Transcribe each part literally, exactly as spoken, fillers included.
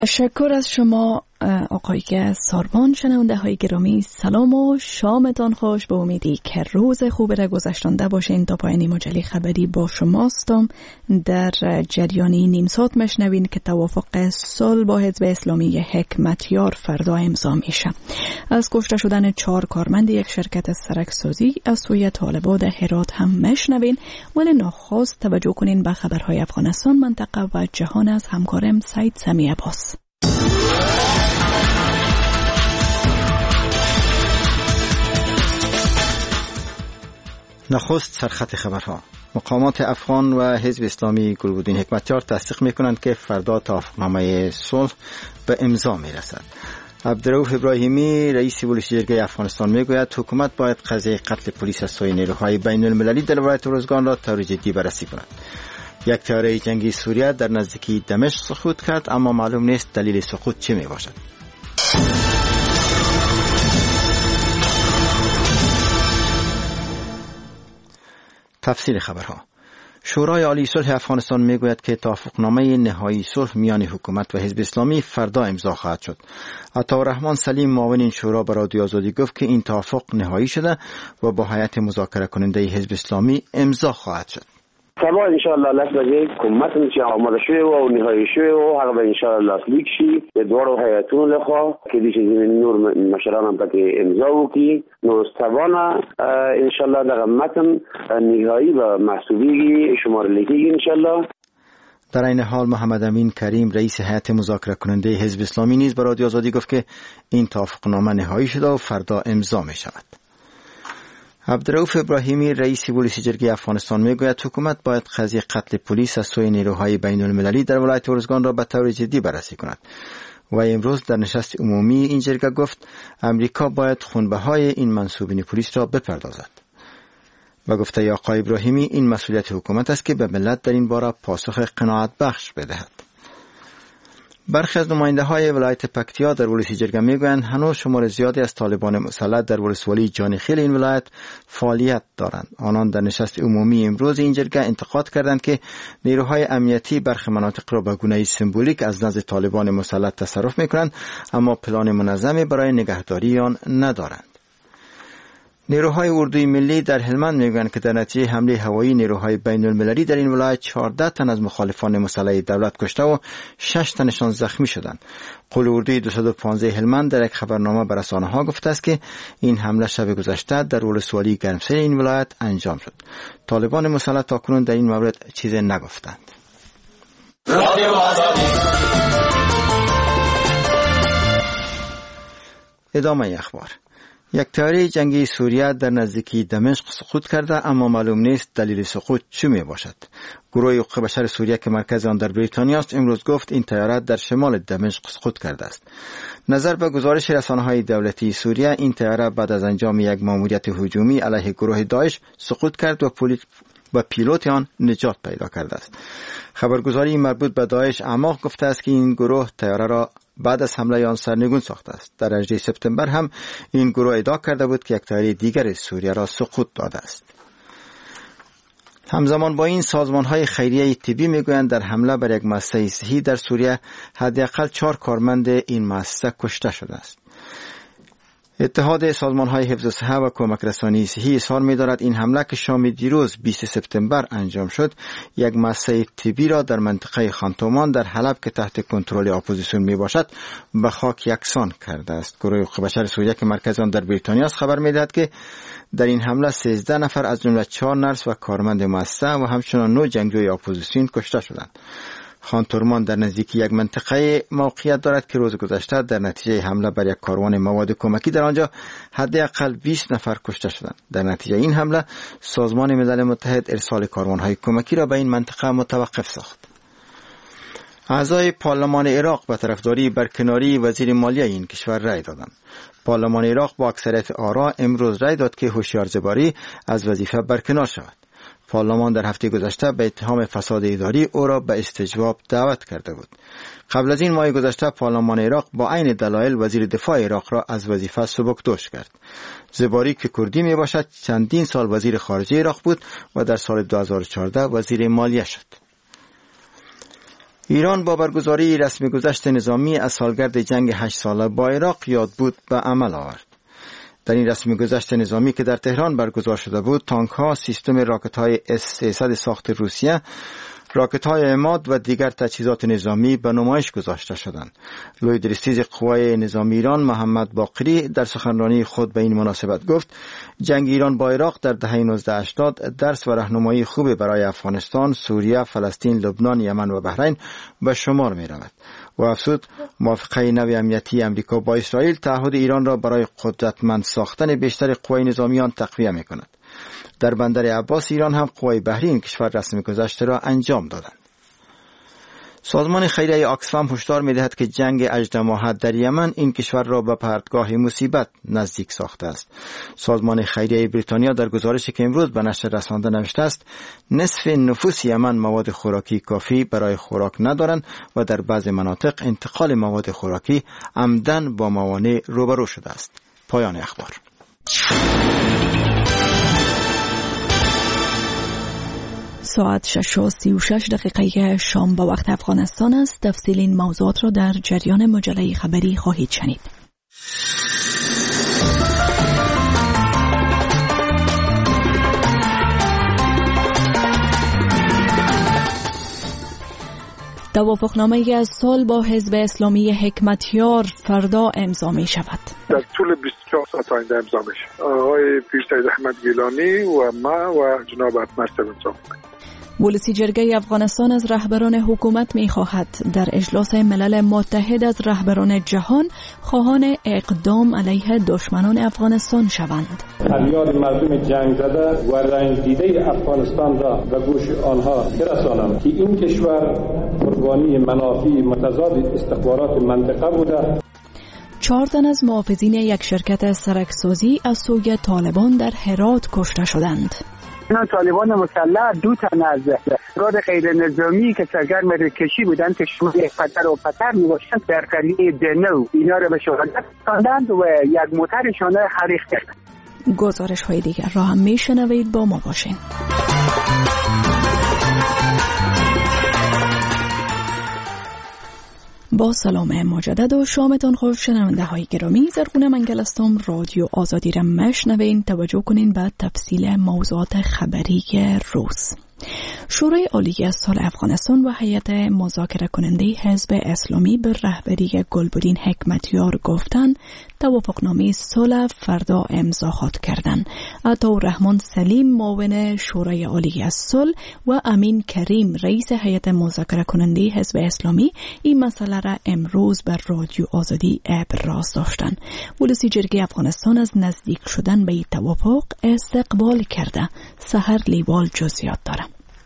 تشکر از شما آقای ساربان. شنونده های گرامی سلام و شامتان خوش. به امیدی که روز خوب را گذشتانده باشین. تا پایان مجله خبری با شماستم. در جریانی نیم ساعت مشنوین که توافق صلح با حزب اسلامی حکمتیار فردا امضا میشه. از کشته شدن چهار کارمند یک شرکت سرکسازی از سوی طالبان هرات هم مشنوین، ولی نخست توجه کنین به خبرهای افغانستان، منطقه و جهان از همکارم سعید سمی عباس. نخست سرخط خبرها. مقامات افغان و حزب اسلامی گلبدین حکمتیار تصدیق میکنند که فردا توافقنامه صلح به امضا میرسد. عبدالرؤوف ابراهیمی رئیس ولایت جرگه افغانستان میگوید حکومت باید قضیه قتل پلیس از سوی نیروهای بین المللی در ولایت ارزگان را طور جدی بررسی کند. یک طیاره جنگی سوریه در نزدیکی دمشق سقوط کرد، اما معلوم نیست دلیل سقوط چه می باشد. تفصیل خبرها. شورای عالی صلح افغانستان میگوید که توافقنامه نهایی صلح میان حکومت و حزب اسلامی فردا امضا خواهد شد. عطاالرحمن سلیم معاون این شورا به رادیو آزادی گفت که این توافق نهایی شده و با هیئت مذاکره کننده حزب اسلامی امضا خواهد شد. سبا انشاءالله لس بجه کمتون چه آماده شده و نهایی شده و حق به انشاءالله لیک شی به دوار حیاتون لخوا که دیشه زمین نور مشران هم پاک امضا و کی نور سبانا انشاءالله در متن نهایی و محسوبی شمار لیکی انشاءالله. در این حال محمد امین کریم رئیس هیئت مذاکره کننده حزب اسلامی نیز به رادیو آزادی گفت که این توافقنامه نهایی شده و فردا امضا می شود. عبدالرؤوف ابراهیمی رئیس ولایت جرگه افغانستان میگوید حکومت باید قضیه قتل پلیس از سوی نیروهای بین المللی در ولایت ارزگان را به طور جدی بررسی کند. و امروز در نشست عمومی این جرگه گفت امریکا باید خونبهای این منصوبین پلیس را بپردازد. و گفته آقای ابراهیمی این مسئولیت حکومت است که به ملت در این باره پاسخ قناعت بخش بدهد. برخی از نماینده های ولایت پکتیا در ولایت جرگه میگویند هنوز شمار زیادی از طالبان مسلح در ولسوالی جانخیل این ولایت فعالیت دارند. آنان در نشست عمومی امروز این جرگه انتقاد کردند که نیروهای امنیتی برخی مناطق را به گونه سمبولیک از نزد طالبان مسلح تصرف میکنند، اما پلان منظمی برای نگهداری آن ندارند. نیروهای اردوی ملی در هلمند میگویند که در نتیجه حمله هوایی نیروهای بین المللی در این ولایت چهارده تن از مخالفان مسلح دولت کشته و شش تنشان زخمی شدند. قول اردوی دویست و پانزده هلمند در یک خبرنامه به رسانه‌ها گفته است که این حمله شب گذشته در ولسوالی گرمسیر این ولایت انجام شد. طالبان مسلح تاکنون در این مورد چیزی نگفتند. ادامه اخبار. یک طیاره جنگی سوریه در نزدیکی دمشق سقوط کرده، اما معلوم نیست دلیل سقوط چه می باشد. گروه حقوق بشر سوریه که مرکز آن در بریتانیا است امروز گفت این طیاره در شمال دمشق سقوط کرده است. نظر به گزارش رسانه‌های دولتی سوریه این طیاره بعد از انجام یک ماموریت هجومی علیه گروه داعش سقوط کرد و پلیس و پیلوت آن نجات پیدا کرده است. خبرگزاری مربوط به داعش اعماق گفته است که این گروه طیاره را بعد از حمله آن سرنگون ساخته است. در هجدهم سپتامبر هم این گروه ادعا کرده بود که یک طیاره دیگر سوریه را سقوط داده است. همزمان با این سازمان‌های خیریه طبی میگویند در حمله بر یک مؤسسه صحی در سوریه حداقل چهار کارمند این مؤسسه کشته شده است. اتحاد سازمان‌های حفظ صحه و کمک رسانی صحی اظهار می‌دارد این حمله که شام دیروز بیست سپتامبر انجام شد یک مؤسسه طبی را در منطقه خانتومان در حلب که تحت کنترل اپوزیسیون میباشد به خاک یکسان کرده است. گروه حقوق بشر سوریه که مرکز آن در بریتانیا است خبر می‌دهد که در این حمله سیزده نفر از جمله چهار نرس و کارمند مؤسسه و همچنان نه جنگجوی اپوزیسیون کشته شدند. خانتورمان در نزدیکی یک منطقه موقعیت دارد که روز گذشته در نتیجه حمله بر یک کاروان مواد کمکی در آنجا حداقل بیست نفر کشته شدند. در نتیجه این حمله سازمان ملل متحد ارسال کاروان‌های کمکی را به این منطقه متوقف ساخت. اعضای پارلمان عراق به طرفداری برکناری وزیر مالیه این کشور رأی دادند. پارلمان عراق با اکثریت آرا امروز رأی داد که هوشیار زباری از وظیفه برکنار شود. پارلمان در هفته گذشته به اتهام فساد اداری او را به استجواب دعوت کرده بود. قبل از این ماه گذشته پارلمان عراق با عین دلایل وزیر دفاع عراق را از وظیفه سبکدوش کرد. زباری که کردی می باشد چندین سال وزیر خارجه عراق بود و در سال دو هزار و چهارده وزیر مالیه شد. ایران با برگزاری رسمی گذشت نظامی از سالگرد جنگ هشت ساله با عراق یاد بود به عمل آورد. در این رسمی گذشت نظامی که در تهران برگزار شده بود، تانک ها، سیستم راکت های اس سیصد ساخت روسیه، راکت های عماد و دیگر تجهیزات نظامی به نمایش گذاشته شدند. لوی درستیز قوای نظامی ایران محمد باقری در سخنرانی خود به این مناسبت گفت جنگ ایران با عراق در دهه نوزده هشتاد درس و راهنمایی خوب برای افغانستان، سوریه، فلسطین، لبنان، یمن و بحرین به شمار می رود. و افزود موافقه نو امنیتی امریکا با اسرائیل تعهد ایران را برای قدرتمند ساختن بیشتر قوای نظامیان تقویه می کند. در بندر عباس ایران هم قوای بحری این کشور رسمی گذشته را انجام دادند. سازمان خیریه آکسفام هشدار می‌دهد که جنگ اژدماها در یمن این کشور را به پرتگاه مصیبت نزدیک ساخته است. سازمان خیریه بریتانیا در گزارشی که امروز به نشر رسانده نوشته است، نصف نفوس یمن مواد خوراکی کافی برای خوراک ندارند و در بعضی مناطق انتقال مواد خوراکی عمدن با موانع روبرو شده است. پایان اخبار. ساعت شش و سی و شش دقیقه شام با وقت افغانستان است. تفصیل این موضوعات را در جریان مجله خبری خواهید شنید. توافقنامه از صلح با حزب اسلامی حکمتیار فردا امضا می شود. در طول بیست و چهار ساعت آینده امضا میشه. آقای پیر سید احمد گیلانی و ما و جناب اتمرس امضا میکنیم. ولسی جرگه افغانستان از رهبران حکومت می خواهد در اجلاس ملل متحد از رهبران جهان خواهان اقدام علیه دشمنان افغانستان شوند. فریاد مردم جنگ زده و رنج دیده افغانستان را به گوش آنها برسانم که این کشور قربانی منافع متضاد استخبارات منطقه بوده. چهار تن از محافظین یک شرکت سرکسازی از سوی طالبان در هرات کشته شدند. اینا طالبان مسلح دو تن از افراد غیر نظامی که سرگرم رکشی بودند که شمول پتر و پتر می‌باشند در قریه دنو اینا را به شهادت رساندند و یک موترشان را حریق کردند. گزارش های دیگر را هم میشنوید، با ما باشین. با سلام مجدد و شامتان خوش شنونده های گرامی. زرغونه منگل هستم. رادیو آزادی را مشنوین. توجه کنین به تفصیل موضوعات خبری روز. شورای عالی صلح افغانستان و هیئت مذاکره کننده حزب اسلامی به رهبری گلبدین حکمتیار گفتند توافقنامه صلح فردا امضا خواهد کردند. عطاالرحمن سلیم معاون شورای عالی صلح و امین کریم رئیس هیئت مذاکره کننده حزب اسلامی این مسئله را امروز بر رادیو آزادی ابراز داشتند. ولسی جرگه افغانستان از نزدیک شدن به این توافق استقبال کرده. سحر لیوال جزئیات داره.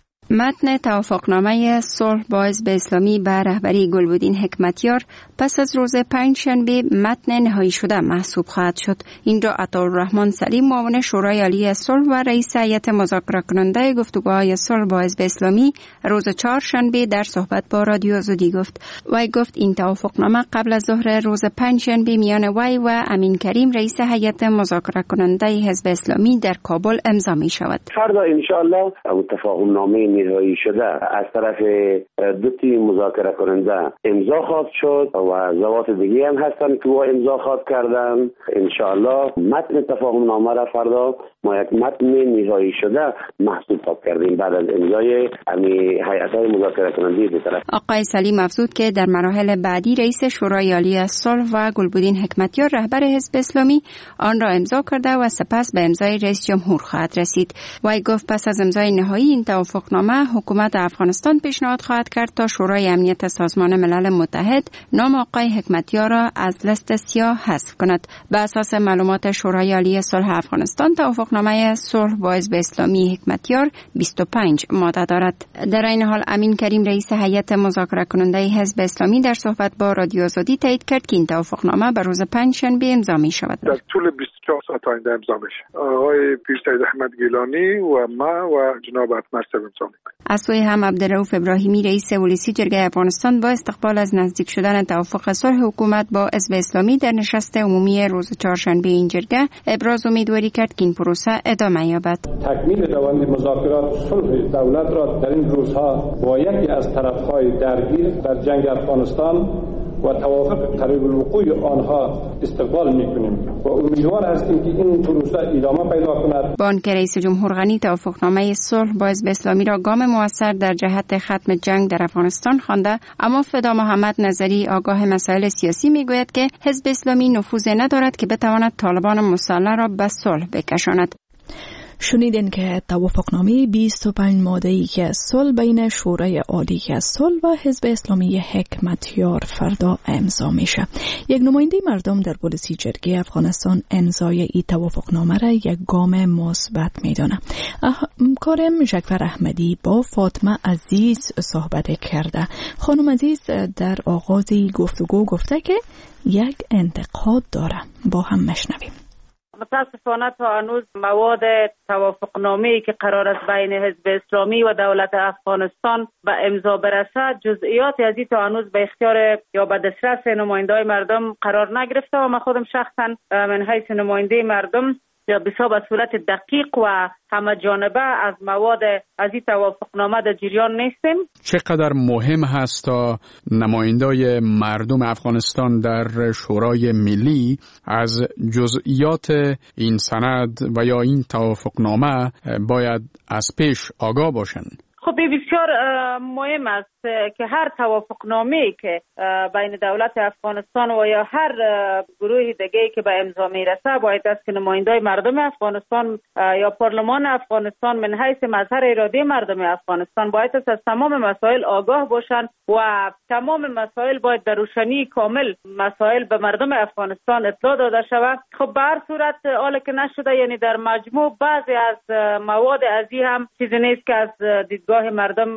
متن توافقنامه صلح با حزب اسلامی به رهبری گلبدین حکمتیار پس از روز پنجشنبه متن نهایی شده محسوب خواهد شد. این را عطاالرحمن سلیم معاون شورای عالی صلح و رئیس هیئت مذاکره کننده گفتگوهای صلح با حزب اسلامی روز چهارشنبه در صحبت با رادیو آزادی گفت. وی گفت این توافقنامه قبل از ظهر روز پنجشنبه میان وی و امین کریم رئیس هیئت مذاکره کننده حزب اسلامی در کابل امضا می شود. فردا ان شاء الله توافقنامه نهایی شده از طرف دو تیم مذاکره کننده امضا خواهد شد و ضوابط دیگه هم هستن که او امضا خواهد کردن. ان شاء الله متن تفاهم را فردا ما یک متن نهایی شده محسوب خواهد کردیم بعد از امضای امی هیئت‌های مذاکره کننده دو طرف. آقای سلیم افزود که در مراحل بعدی رئیس شورای عالی صلح و گلبدین حکمتیار رهبر حزب اسلامی آن را امضا کرده و سپس به امضای رئیس جمهور خواهد رسید. وی گفت پس از امضای نهایی این توافقنامه حکومت افغانستان پیشنهاد خواهد کرد تا شورای امنیت سازمان ملل متحد نام آقای حکمتیار را از لیست سیاه حذف کند. به اساس معلومات شورای عالی صلح افغانستان توافقنامه صلح با حزب اسلامی حکمتیار بیست و پنج ماده دارد. در این حال امین کریم رئیس هیئت مذاکره کننده حزب اسلامی در صحبت با رادیو آزادی تایید کرد که این توافقنامه به روز پنجشنبه امضا می شود. در طول بیست و چهار ساعت آینده امضا میشه. آقای پیر سید احمد گیلانی و ما و جناب اتمرس امضا میکنیم. از سوی هم عبدالرؤوف ابراهیمی رئیس ولسی جرگه افغانستان با استقبال از نزدیک شدن توافق صلح حکومت با حزب اسلامی در نشست عمومی روز چهارشنبه این جرگه ابراز امیدواری کرد که این پروسه پروسه ادامه یابد. تکمیل روند مذاکرات صلح دولت را در این روزها با یکی از طرف‌های درگیر در جنگ افغانستان و توافق قریب الوقوع آنها استقبال می‌کنیم و امیدوار هستیم که این پروسه ادامه پیدا کند. با آنکه رئیس جمهور غنی توافقنامه صلح با حزب اسلامی را گام موثر در جهت ختم جنگ در افغانستان خوانده، اما فدا محمد نظری آگاه مسائل سیاسی میگوید که حزب اسلامی نفوذ ندارد که بتواند طالبان مسلح را به صلح بکشاند. شنیدین که توافقنامه بیست و پنج ماده‌ای که صلح بین شورای عالی صلح و حزب اسلامی حکمتیار فردا امضا میشه. یک نماینده مردم در پلیسی جرگه افغانستان امضای این توافقنامه را یک گام مثبت میدانه. همکارم جعفر احمدی با فاطمه عزیز صحبت کرده. خانم عزیز در آغاز گفتگو گفته که یک انتقاد داره. با هم مشنویم. متاسفانه تا هنوز مواد توافقنامه‌ای که قرار است بین حزب اسلامی و دولت افغانستان به امضا برسد، جزئیات از این تا هنوز به اختیار یا به دسترس نماینده‌های مردم قرار نگرفته و من خودم شخصا من حیث نماینده مردم یا بسیار به صورت دقیق و همه جانبه از مواد از این توافقنامه در جریان نیستیم. چقدر مهم هست تا نمایندای مردم افغانستان در شورای ملی از جزئیات این سند و یا این توافقنامه باید از پیش آگاه باشند؟ خب بسیار مهم است که هر توافقنامه‌ای که بین دولت افغانستان و یا هر گروه دیگه‌ای که به امضا میرسه باید است که نمایندای مردم افغانستان یا پارلمان افغانستان من حیث مظهر اراده مردم افغانستان باید است از تمام مسائل آگاه باشند و تمام مسائل باید در روشنی کامل مسائل به مردم افغانستان اطلاع داده شود. خب به هر صورت حالا که نشده، یعنی در مجموع بعضی از مواد از این هم چیزی نیست که از دیدگاه مردم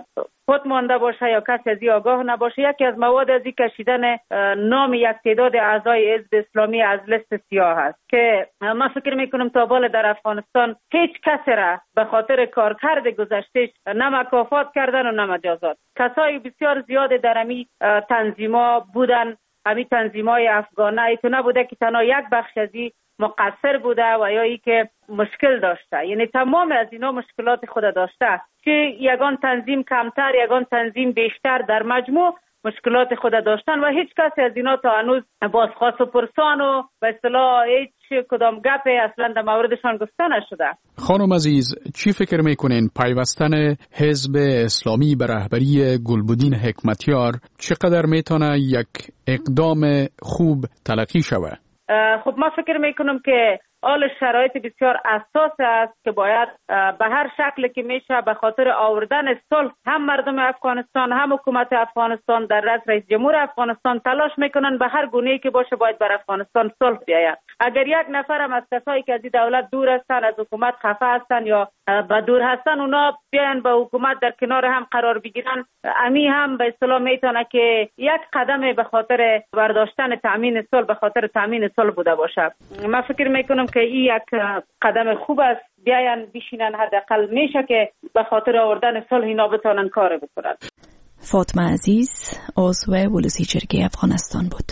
خود مانده باشه یا کسی از این آگاه نباشه. یکی از مواد از این کشیدن نام یک تعداد اعضای حزب اسلامی از لیست سیاه است که من فکر میکنم تا بالا در افغانستان هیچ کسی را به خاطر کارکرد گذشتهش نه مکافات کردن و نه مجازات. کسای بسیار زیاد در امی تنظیما بودن، امی تنظیمای افغانه ایتو نبوده که تنها یک بخش از این مقصر بوده و یا ای که مشکل داشته، یعنی تمام از اینا مشکلات خود داشته که یگان تنظیم کمتر یگان تنظیم بیشتر در مجموع مشکلات خود داشتن و هیچ کسی از اینا تا هنوز بازخواست و پرسان و به اصطلاح هیچ کدام گپ اصلا در موردشان گفته نشده. خانم عزیز، چی فکر میکنین پیوستن حزب اسلامی به رهبری گلبدین حکمتیار چقدر میتونه یک اقدام خوب تلقی شود؟ خب من فکر میکنم که حال شرایط بسیار اساس است که باید به هر شکل که میشه به خاطر آوردن صلح هم مردم افغانستان هم حکومت افغانستان در رأس رئیس جمهور افغانستان تلاش میکنن به هر گونه‌ای که باشه باید بر افغانستان صلح بیاید. اگر یک نفر هم از کسایی که از این دولت دور هستن، از حکومت خفه هستن یا به دور هستن، اونا بیان به حکومت در کنار هم قرار بگیرن، امی هم به اصطلاح میتونه که یک قدم به خاطر برداشتن تامین صلح به خاطر تامین صلح بوده باشه. من فکر میکنم که این یک قدم خوب است، بیاین بشینن، حداقل میشه که به خاطر آوردن صلح اینا بتونن کار بکنن. فاطمه عزیز عضو پلیسی جرگه افغانستان بود.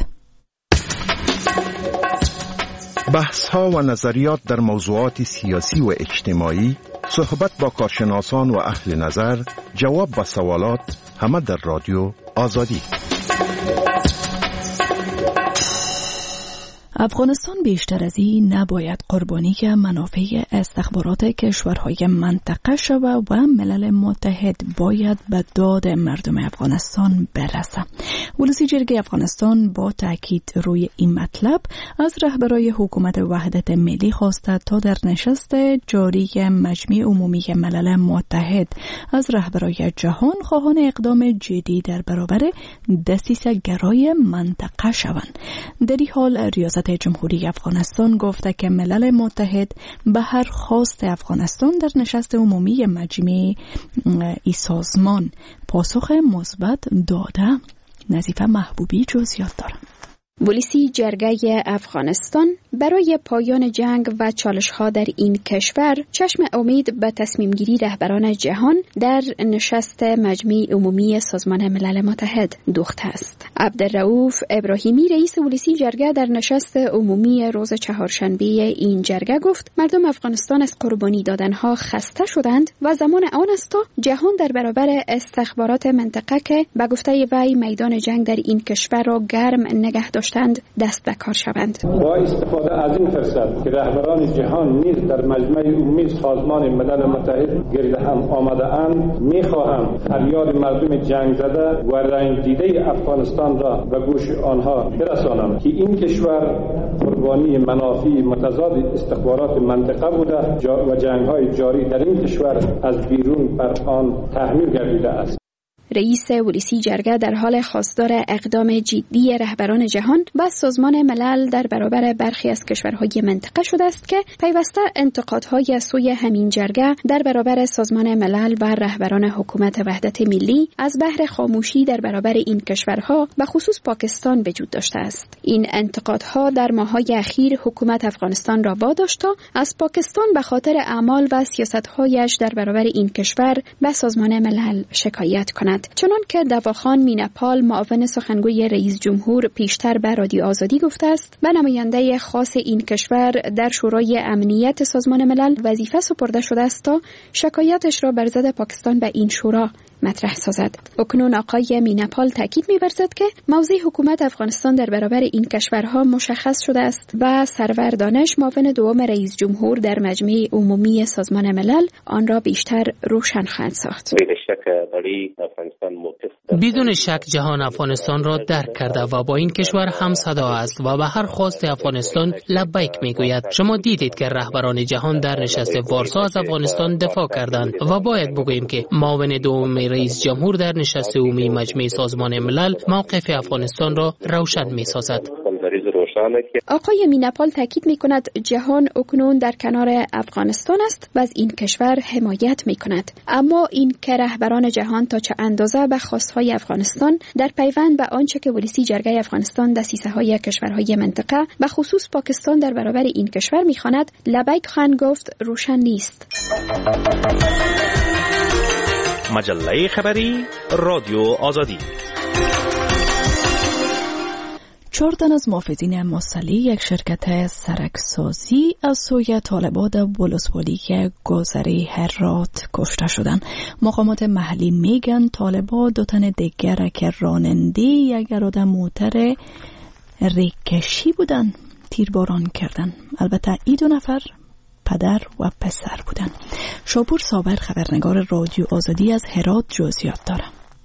بحث ها و نظریات در موضوعات سیاسی و اجتماعی، صحبت با کارشناسان و اهل نظر، جواب به سوالات، همه در رادیو آزادی. افغانستان بیشتر از این نباید قربانی منافع استخبارات کشورهای منطقه شود و ملل متحد باید به داد مردم افغانستان برسه. پلیسی جرگه افغانستان با تاکید روی این مطلب از رهبرای حکومت وحدت ملی خواسته تا در نشست جاری مجمع عمومی ملل متحد از رهبرای جهان خواهان اقدام جدی در برابر دسیسه گرای منطقه شوند. در این حال ریاست جمهوری افغانستان گفته که ملل متحد به هر خواست افغانستان در نشست عمومی مجمع ای سازمان پاسخ مثبت داده. نظیفه محبوبی جزئیات داره. پلیسی جرگه افغانستان برای پایان جنگ و چالش‌ها در این کشور چشم امید به تصمیم گیری رهبران جهان در نشست مجمع عمومی سازمان ملل متحد دوخته است. عبدالرؤوف ابراهیمی رئیس ولسی جرگه در نشست عمومی روز چهارشنبه این جرگه گفت مردم افغانستان از قربانی دادنها خسته شدند و زمان آن است تا جهان در برابر استخبارات منطقه که به گفته وی میدان جنگ در این کشور را گرم نگه داشتند دست به کار شوند. با استفاده از این فرصت که رهبران جهان نیز در مجمع عمومی سازمان ملل متحد گرد هم آمده اند، می‌خواهم فریاد مردم جنگ زده و رنج دیده افغانستان را به گوش آنها برسانم که این کشور قربانی منافع متضاد استخبارات منطقه بوده و جنگ‌های جاری در این کشور از بیرون بر آن تحمیل گردیده است. رئیس ولسی جرگه در حال خواستار اقدام جدی رهبران جهان و سازمان ملل در برابر برخی از کشورهای منطقه شده است که پیوسته انتقادهای از سوی همین جرگه در برابر سازمان ملل و رهبران حکومت وحدت ملی از بحر خاموشی در برابر این کشورها و خصوص پاکستان وجود داشته است. این انتقادها در ماه‌های اخیر حکومت افغانستان را واداشت تا از پاکستان به خاطر اعمال و سیاست‌هایش در برابر این کشور به سازمان ملل شکایت کند. چنان که دواخان مینپال معاون سخنگوی رئیس جمهور پیشتر به رادیو آزادی گفته است، به نماینده خاص این کشور در شورای امنیت سازمان ملل وظیفه سپرده شده است تا شکایتش را بر ضد پاکستان به این شورا مطرح سازد. اکنون آقای مینپال تاکید می‌ورزد که موضع حکومت افغانستان در برابر این کشورها مشخص شده است و سرور دانش معاون دوم رئیس جمهور در مجمع عمومی سازمان ملل آن را بیشتر روشن خواهد ساخت. بدون شک جهان افغانستان را درک کرده و با این کشور هم صدا است و به هر خواست افغانستان لبیک میگوید. شما دیدید که رهبران جهان در نشست وارسا از افغانستان دفاع کردند و باید بگوییم که معاون دوم رئیس جمهور در نشست عمومی مجمع سازمان ملل موقف افغانستان را روشن می‌سازد. آقای مینپال تاکید می‌کند جهان اکنون در کنار افغانستان است و از این کشور حمایت می‌کند، اما این که رهبران جهان تا چه اندازه به خواست‌های افغانستان در پیوند به آنچه که ولسی جرگه افغانستان دسیسه‌های کشورهای منطقه و خصوص پاکستان در برابر این کشور می‌خواند لبیک خواهند گفت روشن نیست. مجله خبری رادیو آزادی. چهار تن از محافظین مسلح یک شرکت سرکسازی از سوی طالبان ولسوالی گذری هرات کشته شدند. مقامات محلی میگن طالبان دو تن دیگر که راننده یک اراده موتر ریکشی بودن تیرباران کردند. البته این دو نفر پدر و پسر بودند. شاپور صابر خبرنگار رادیو آزادی از هرات جزئیات داره.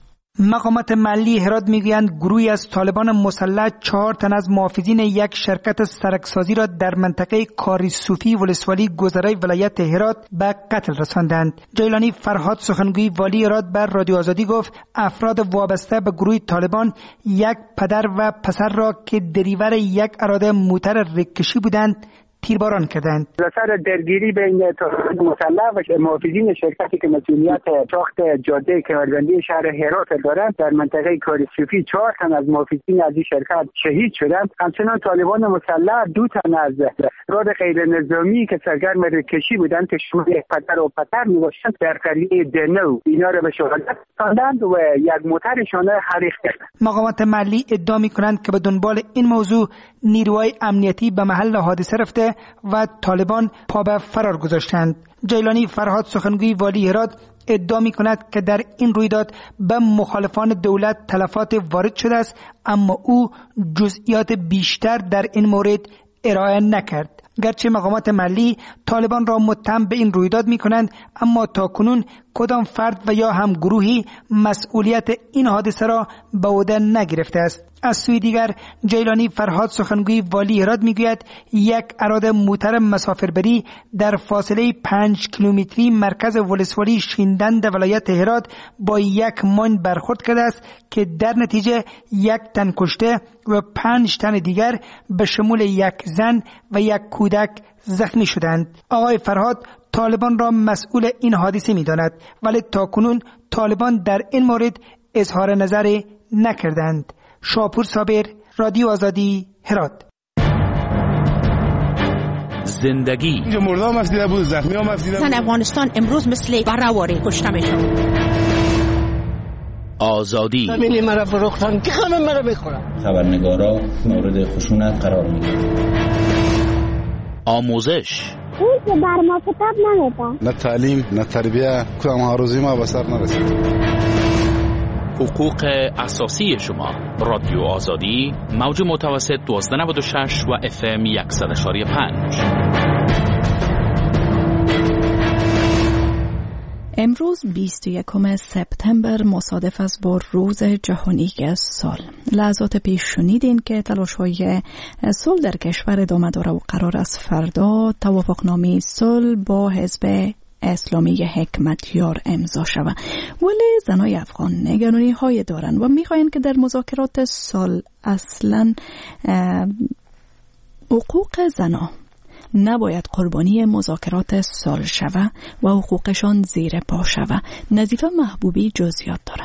مقامات محلی هرات میگویند گروهی از طالبان مسلح چهار تن از محافظین یک شرکت سرکسازی را در منطقه کاری صوفی ولسوالی گذرای ولایت هرات به قتل رساندند. جیلانی فرهاد سخنگوی والی هرات بر رادیو آزادی گفت افراد وابسته به گروه طالبان یک پدر و پسر را که دریور یک اراده موتر ریکشی بودند تیرباران کردند. سر درگیری بین طالبان مسلح و محافظین شرکتی که مسئولیت ساخت جاده کمربندی شهر هرات دارند در منطقه کاری صوفی چهار تن از محافظین از این شرکت شهید شدند. همچنان طالبان مسلح دو تن از افراد غیر نظامی که سرگرم ریکشی بودند که شمول پدر و پسر میباشند در قریه دنو اینا را به شهادت رساندند و یک موترشان را حریق کردند. مقامات محلی ادعا میکنند که به دنبال این موضوع نیروهای امنیتی به محل حادثه رفته و طالبان پا به فرار گذاشتند. جیلانی فرهاد سخنگوی والی هرات ادعا می‌کند که در این رویداد به مخالفان دولت تلفات وارد شده است، اما او جزئیات بیشتر در این مورد ارائه نکرد. گرچه مقامات محلی طالبان را متهم به این رویداد می‌کنند، اما تاکنون کدام فرد و یا هم گروهی مسئولیت این حادثه را به عهده نگرفته است. از سوی دیگر جیلانی فرهاد سخنگوی والی هرات میگوید یک اراده موتر مسافربری در فاصله پنج کیلومتری مرکز ولسوالی شیندند ولایت هرات با یک ماین برخورد کرده است که در نتیجه یک تن کشته و پنج تن دیگر به شمول یک زن و یک کودک زخمی شدند. آقای فرهاد طالبان را مسئول این حادثه می‌داند، ولی تاکنون طالبان در این مورد اظهار نظر نکردند. شاپور صابر، رادیو آزادی، هرات. زندگی. اینجا مردم افزیده بود، زخمی هم افزیده بود. زن افغانستان امروز مثل برهواره کشته میشن. آزادی. همین مرا فروختن که همه مرا بخورن. خبرنگارا مورد خشونت قرار میگیرن. آموزش. اون که بر ما کتاب نمیده. نه تعلیم، نه تربیه، کدام هاروزی ما به سر نرسید. حقوق اساسی شما. رادیو آزادی، موج متوسط دوازده نود و شش و اف ام صد و پنج. امروز بیست و یکم سپتامبر مصادف است با روز جهانی سال. لحظات پیش شنیدین که تلاش‌های صلح در کشور ادامه داره و قرار است فردا توافقنامه صلح با حزب اسلامی حکمتیار امضا شود. ولی زنای افغان نگرانی های دارن و میخواین که در مذاکرات صلح اصلا حقوق زنا نباید قربانی مذاکرات صلح شود و حقوقشان زیر پا شود. نظیفه محبوبی جزئیات دارم.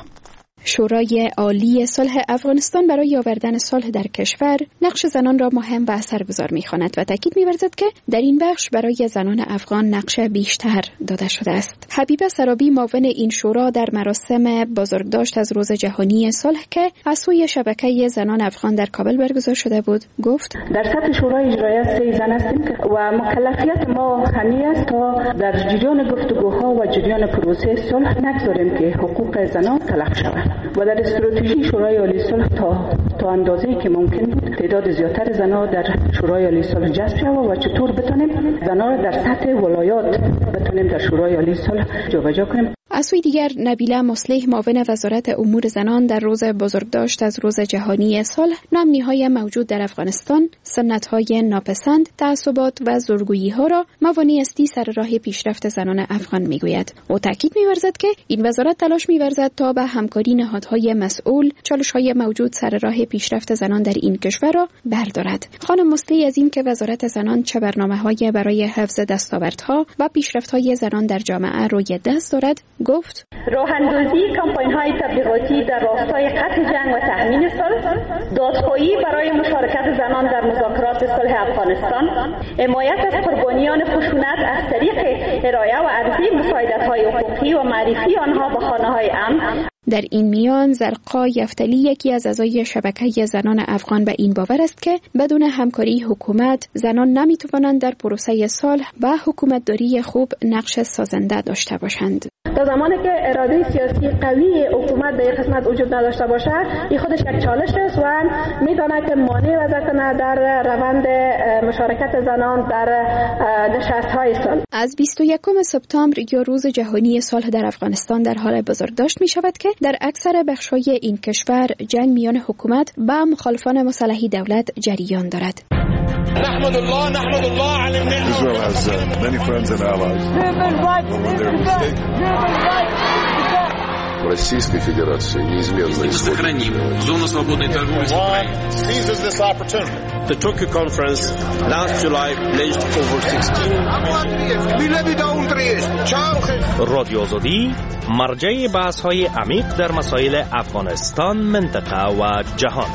شورای عالی صلح افغانستان برای آوردن صلح در کشور نقش زنان را مهم و اثرگذار می‌خواند و تاکید می‌ورزد که در این بخش برای زنان افغان نقش بیشتر داده شده است. حبیبه سرابی معاون این شورا در مراسم بزرگداشت از روز جهانی صلح که از سوی شبکه زنان افغان در کابل برگزار شده بود گفت: در سطح شورای اجرایی سه زن هستیم و مکلفیت ما همین است تا در جریان گفتگوها و جریان پروسه صلح نگذاریم که حقوق زنان تلف شود. و در استراتژی شورای عالی صلح تا تا اندازه‌ای که ممکن بود تعداد زیادتر زنان در شورای عالی صلح جذب شود و چطور بتونیم زنان را در سطح ولایات بتونیم در شورای عالی صلح جابجا کنیم. از سوی دیگر نبیله مصلح معاون وزارت امور زنان در روز بزرگداشت از روز جهانی صلح نامنی‌های موجود در افغانستان، سنت‌های ناپسند، تعصبات و زورگویی‌ها را موانعی استی سر راه پیشرفت زنان افغان می‌گوید. او تاکید می‌ورزد که این وزارت تلاش می‌ورزد تا به همکاری نهادهای مسئول چالش‌های موجود سر راه پیشرفت زنان در این کشور را بردارد. خانم مصلح از این که وزارت زنان چه برنامه‌های برای حفظ دستاوردها و پیشرفت‌های زنان در جامعه روی دست دارد گفت: راه اندازی کمپاین‌های تبلیغاتی در راستای قطع جنگ و تأمین صلح، دادخواهی برای مشارکت زنان در مذاکرات صلح افغانستان، حمایت از قربانیان خشونت از طریق ارائه و عرضه مساعدت‌های حقوقی و معرفی آنها به خانه‌های امن. در این میان زرقا یفتلی یکی از اعضای شبکه زنان افغان به این باور است که بدون همکاری حکومت زنان نمیتوانند در پروسه صلح و حکومتداری خوب نقش سازنده داشته باشند. تا زمانی که اراده سیاسی قوی حکومت در قسمت وجود نداشته باشد، این خودش یک چالش است و میتونه که مانع وضع کنه در روند مشارکت زنان در نشست‌های صلح. از بیست و یکم سپتامبر یا روز جهانی صلح در افغانستان در حال بزرگداشت می شود که در اکثر بخش‌های این کشور جنگ میان حکومت و مخالفان مسلح دولت جریان دارد. نحمد الله نحمد الله على النعمة. Israel has uh, many friends and allies. Российской Федерации неизменно сохраним зону свободной торговли с Украиной. Seizes this opportunity. The Tokyo conference last July pledged over sixteen. رادیو آزادی مرجع بحث‌های عمیق در مسائل افغانستان، منطقه و جهان.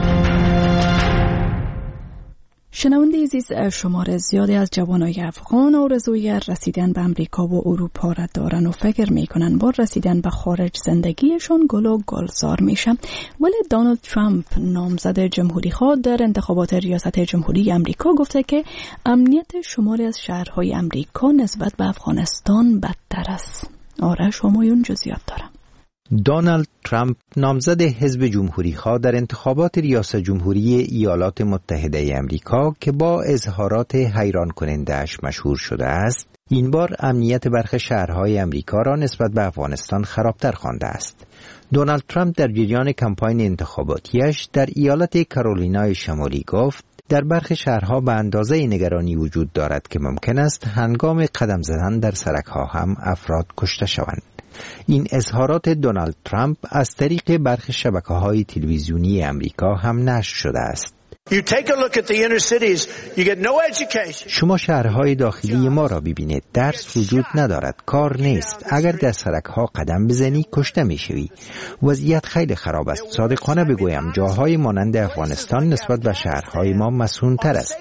شنونده عزیز، شمار زیادی از جوانای افغان آرزوی رسیدن به امریکا و اروپا را دارن و فکر میکنن با رسیدن به خارج زندگیشون گل و گلزار میشه. ولی دونالد ترامپ نامزد جمهوری خواه در انتخابات ریاست جمهوری امریکا گفته که امنیت شماری از شهرهای امریکا نسبت به افغانستان بدتر است. آرش همایون جزئیات دارم. دونالد ترامپ نامزد حزب جمهوری‌خواه در انتخابات ریاست جمهوری ایالات متحده امریکا که با اظهارات حیران کننده‌اش مشهور شده است، این بار امنیت برخی شهرهای امریکا را نسبت به افغانستان خرابتر خوانده است. دونالد ترامپ در جریان کمپاین انتخاباتیش در ایالت کارولینای شمالی گفت در برخی شهرها به اندازه نگرانی وجود دارد که ممکن است هنگام قدم زدن در سرک‌ها هم افراد کشته شوند. این اظهارات دونالد ترامپ از طریق برخی شبکه‌های تلویزیونی امریکا هم نشر شده است. شما شهرهای داخلی ما را ببینید، درس وجود ندارد، کار نیست. اگر در سرک‌ها قدم بزنی کشته میشوی. وضعیت خیلی خراب است. صادقانه بگویم جاهای مانند افغانستان نسبت به شهرهای ما مسئول‌تر است.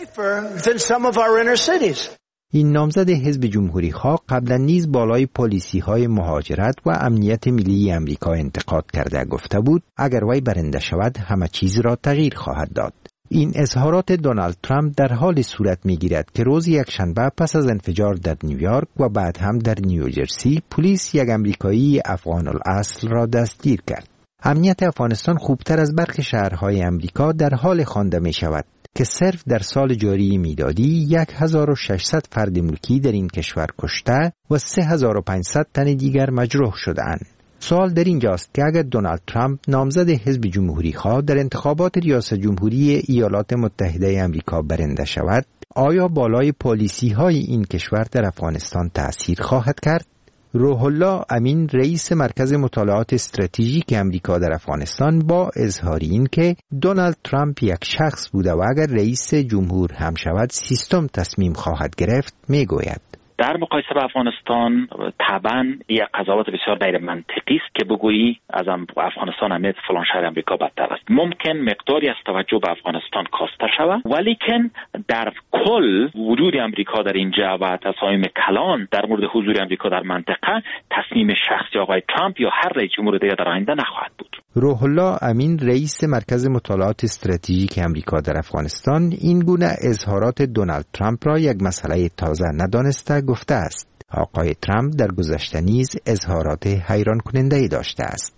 این نامزد حزب جمهوری خواه قبلا نیز بالای پالیسی های مهاجرت و امنیت ملی امریکا انتقاد کرده گفته بود اگر وی برنده شود همه چیز را تغییر خواهد داد. این اظهارات دونالد ترامپ در حال صورت میگیرد که روز یکشنبه پس از انفجار در نیویورک و بعد هم در نیوجرسی پلیس یک امریکایی افغان الاصل را دستگیر کرد. امنیت افغانستان خوبتر از برخی شهرهای امریکا در حال خوانده می شود که صرف در سال جاری میلادی هزار و ششصد فرد ملکی در این کشور کشته و سه هزار و پانصد تن دیگر مجروح شده‌اند. سوال در اینجاست که اگر دونالد ترامپ نامزد حزب جمهوری خواه در انتخابات ریاست جمهوری ایالات متحده آمریکا برنده شود، آیا بالای پالیسی های این کشور در افغانستان تأثیر خواهد کرد؟ روح الله امین رئیس مرکز مطالعات استراتژیک امریکا در افغانستان با اظهار این که دونالد ترامپ یک شخص بوده و اگر رئیس جمهور هم شود سیستم تصمیم خواهد گرفت میگوید در مقایسه با افغانستان طبعا یک قضاوت بسیار غیر منطقی است که بگویی از افغانستان امنیت فلان شهر امریکا بدتر است. ممکن مقداری از توجه به افغانستان کاسته شود، ولیکن در کل وجود امریکا در اینجا و تصامیم کلان در مورد حضور امریکا در منطقه تصمیم شخصی آقای ترامپ یا هر رئیس جمهور دیگر در آینده نخواهد بود. روح الله امین رئیس مرکز مطالعات استراتژیک امریکا در افغانستان این گونه اظهارات دونالد ترامپ را یک مسئله تازه ندانسته گفته است. آقای ترامپ در گذشته نیز اظهارات حیران کننده داشته است.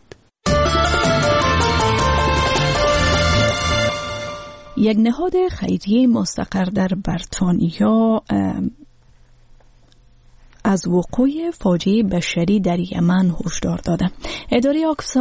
یک نهاد خیریه مستقر در بریتانیا از وقوع فاجعه بشری در یمن هشدار داده. اداره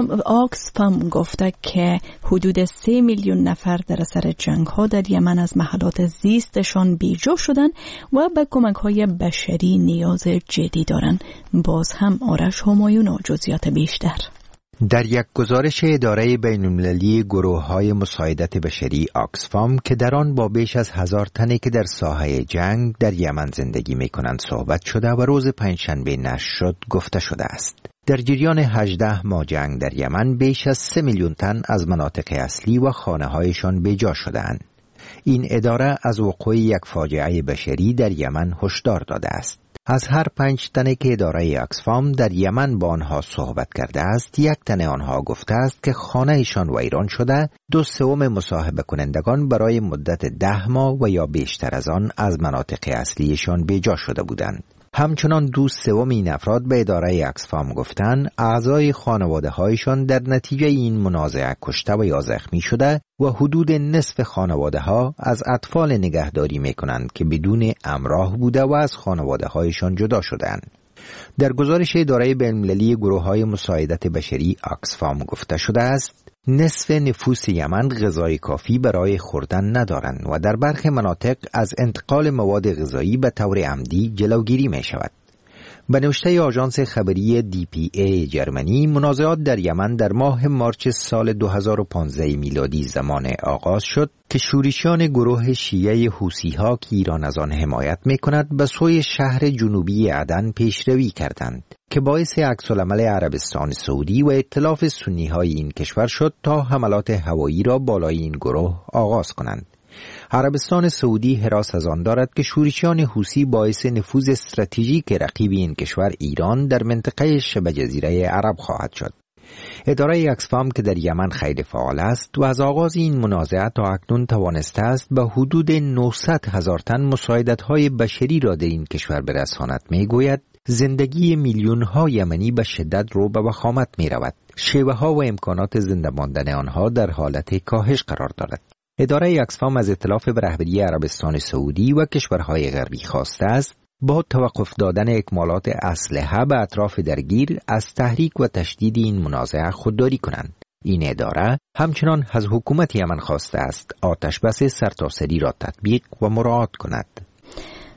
آکسفام گفته که حدود سه میلیون نفر در اثر جنگ ها در یمن از محلات زیستشان بیجا شدن و به کمک های بشری نیاز جدی دارند. باز هم آرش همایون و جزئیات بیشتر. در یک گزارش اداره بین‌المللی گروه‌های مساعدت بشری آکسفام که در آن با بیش از هزار تنی که در ساحه جنگ در یمن زندگی می‌کنند صحبت شده و روز پنجشنبه نشر شد گفته شده است. در جریان هجده ماه جنگ در یمن بیش از سه میلیون تن از مناطق اصلی و خانه‌هایشان بیجا شده‌اند. این اداره از وقوع یک فاجعه بشری در یمن هشدار داده است. از هر پنج تنه که اداره آکسفام در یمن با آنها صحبت کرده است، یک تن آنها گفته است که خانه‌شان ویران شده، دو سوم مصاحبه کنندگان برای مدت ده ماه و یا بیشتر از آن از مناطق اصلیشان بیجا شده بودند. همچنان دو سوم این افراد به اداره آکسفام گفتند اعضای خانواده هایشان در نتیجه این منازعه کشته و یا زخمی شده و حدود نصف خانواده ها از اطفال نگهداری می کنند که بدون همراه بوده و از خانواده هایشان جدا شدند. در گزارش اداره بین‌المللی گروه‌های مساعدت بشری آکسفام گفته شده است نصف نفوس یمن غذای کافی برای خوردن ندارند و در برخی مناطق از انتقال مواد غذایی به طور عمدی جلوگیری می شود. به نوشته آژانس خبری دی پی ای جرمنی، منازعات در یمن در ماه مارچ سال دو هزار و پانزده میلادی زمان آغاز شد که شورشیان گروه شیعه حوثی‌ها که ایران از آن حمایت می‌کند به سوی شهر جنوبی عدن پیشروی کردند که باعث عکس‌العمل عربستان سعودی و ائتلاف سنی‌های این کشور شد تا حملات هوایی را بالای این گروه آغاز کنند. عربستان سعودی هراس از آن دارد که شورشیان حوثی باعث نفوذ استراتژیک رقیب این کشور ایران در منطقه شبه جزیره عرب خواهد شد. اداره آکسفام که در یمن خیلی فعال است و از آغاز این منازعه تا اکنون توانسته است به حدود نهصد هزار تن مساعدت‌های بشری را در این کشور برساند میگوید زندگی میلیون‌ها یمنی به شدت رو به وخامت می‌رود. شیوه‌ها و امکانات زنده ماندن آنها در حالت کاهش قرار دارد. اداره آکسفام از ائتلاف به رهبری عربستان سعودی و کشورهای غربی خواسته است با توقف دادن اکمالات اسلحه به اطراف درگیر از تحریک و تشدید این منازعه خودداری کنند. این اداره همچنان از حکومت یمن خواسته است آتش بس سرتاسری را تطبیق و مراعات کند.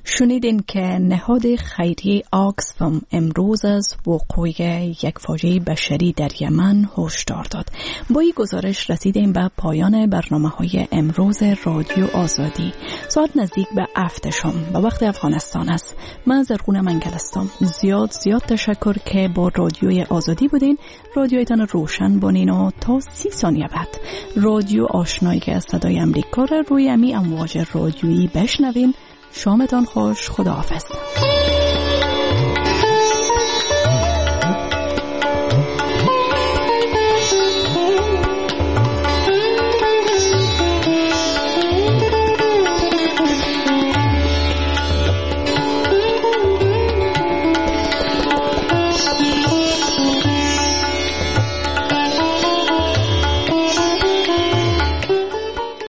شنیدین که نهاد خیریه آکسفام امروز از وقوع یک فاجعه بشری در یمن هشدار داد. با این گزارش رسیدیم به پایان برنامه‌های امروز رادیو آزادی. ساعت نزدیک به هفت شام به وقت افغانستان است. من زرغون منگلستان. زیاد زیاد تشکر که با رادیوی آزادی بودین. رادیویتان روشن بانین و تا سی ثانیه بعد رادیو آشنایی که از صدای امریکا را روی امی امواج رادیویی بشنوین. شامتان خوش. خداحافظ.